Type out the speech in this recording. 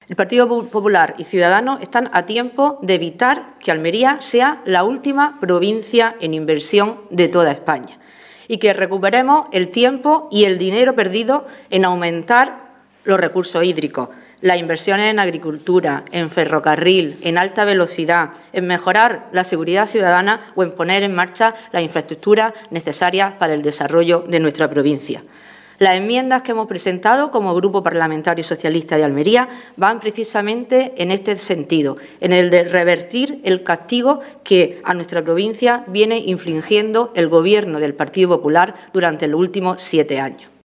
El Partido Popular y Ciudadanos están a tiempo de evitar que Almería sea la última provincia en inversión de toda España y que recuperemos el tiempo y el dinero perdido en aumentar los recursos hídricos, las inversiones en agricultura, en ferrocarril, en alta velocidad, en mejorar la seguridad ciudadana o en poner en marcha las infraestructuras necesarias para el desarrollo de nuestra provincia. Las enmiendas que hemos presentado como Grupo Parlamentario Socialista de Almería van precisamente en este sentido, en el de revertir el castigo que a nuestra provincia viene infligiendo el Gobierno del Partido Popular durante los últimos 7 años.